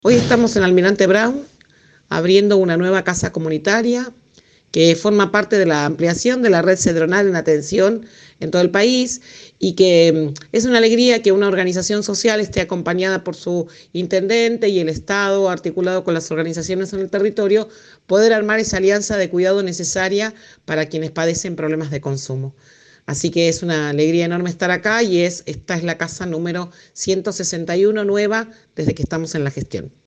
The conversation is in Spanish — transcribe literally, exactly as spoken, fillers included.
Hoy estamos en Almirante Brown abriendo una nueva casa comunitaria que forma parte de la ampliación de la red cedronal en atención en todo el país y que es una alegría que una organización social esté acompañada por su intendente y el Estado, articulado con las organizaciones en el territorio, poder armar esa alianza de cuidado necesaria para quienes padecen problemas de consumo. Así que es una alegría enorme estar acá y es, esta es la casa número ciento sesenta y uno nueva desde que estamos en la gestión.